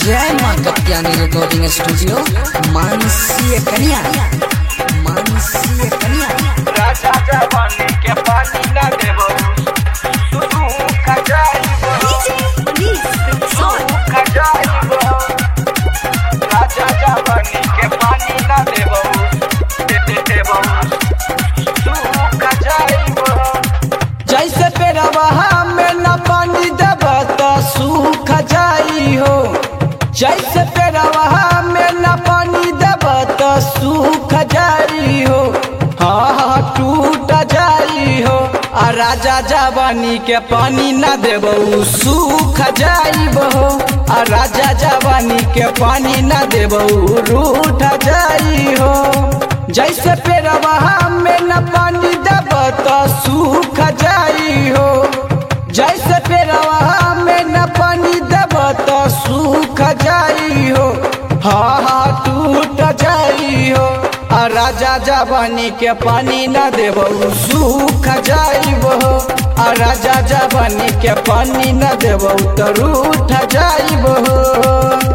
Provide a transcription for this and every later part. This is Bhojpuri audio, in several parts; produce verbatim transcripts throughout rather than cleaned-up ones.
जय माँ कत्यानी रिकॉर्डिंग स्टूडियो मानसी कन्या मानसी कन्या राजा जवानी के पानी ना देबो तू खजाइबो तू खजाइबो राजा जवानी के पानी ना देबो दे देबो तू खजाइबो जैसे पेड़वा में न पानी देब तो सूख जाई हो। जैसे पेड़वा में न पानी देब तो सूख जाई हो। हाँ हाँ टूट जाई हो। आ राजा जवानी के पानी न देब सूख जाइब हो। आ राजा जवानी के पानी न देब रूठ जाई हो। जैसे पेड़वा में न पानी देब तो सूख जाई हो। जैसे पेड़वा में न पानी देब तो सूख जाई हो। हाँ हाँ टूट जाई हो। आ राजा जवानी के पानी न देब सूख जाइब हो। आ राजा जवानी के पानी न देब तो रूठ जाइब हो।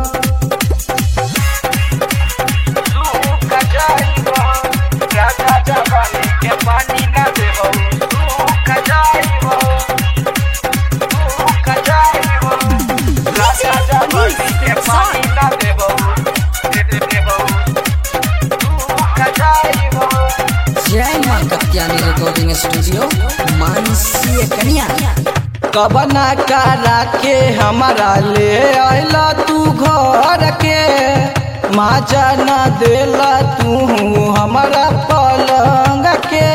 राजा जवानी के पानी ना देबो तू खजाइबो तू खजाइबो राजा जवानी के पानी ना देबो दे देबो तू खजाइबो जय माँ कत्यानी रिकॉर्डिंग स्टूडियो मानसी कन्या कबना करा के हमारा ले आइला तू घर के माजा न देला तू हमारा पलंग के।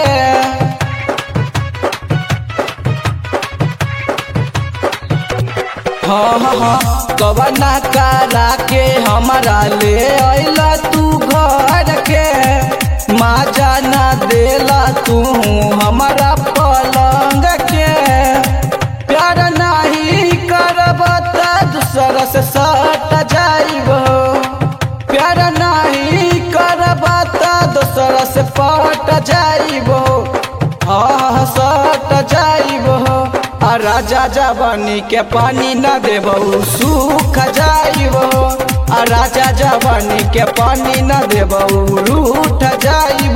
हाँ हाँ हाँ कबना करा के हमारा ले आइला तू घर के माजा न देला तू हमारा पलंग के। प्यार नहीं करब त दूसरा से सट जाइब। प्यार नहीं करब त दूसरा से पट जाइब। हाँ सट जाइब। आ राजा जवानी के पानी न देब सूख जाइब। आ राजा जवानी के पानी न देब रूठ जाइब।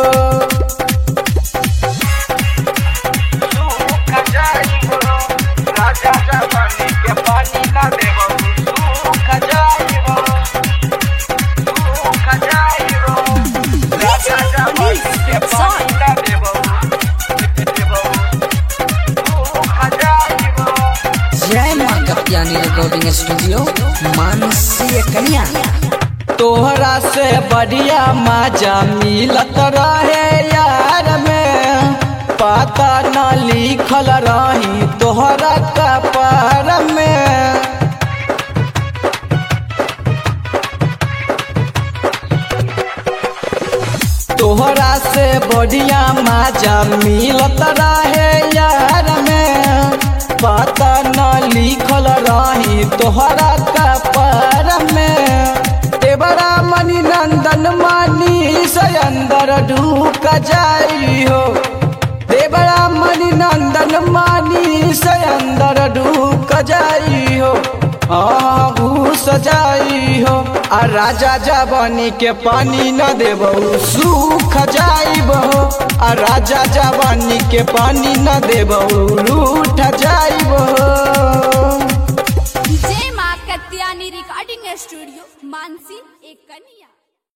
राजा जवानी के पानी ना देबो तू खजाइबो तू खजाइबो राजा जवानी के पानी ना देबो दे देबो तू खजाइबो जय माँ कत्यानी रिकॉर्डिंग स्टूडियो मानसी कन्या तोहरा से बढ़िया मजा मिलत रहे यार में पता न लिखल रही तोहरा कपार में। तोहरा से बढ़िया मजा मिलत रहे यार में पता न लिखल रही तोहरा कपार में। तेबरा मणि नंदन मानी से अंदर ढूक जाई हो। देवरा मणि नंदन मानी से अंदर ढूक जाई हो। हाँ घुस जाई हो। आ राजा जवानी के पानी न देब सूख जाइब हो। आ राजा जवानी के पानी न देब रूठ जाइब हो। जय माँ कत्यानी रिकॉर्डिंग स्टूडियो मानसी एक कन्या।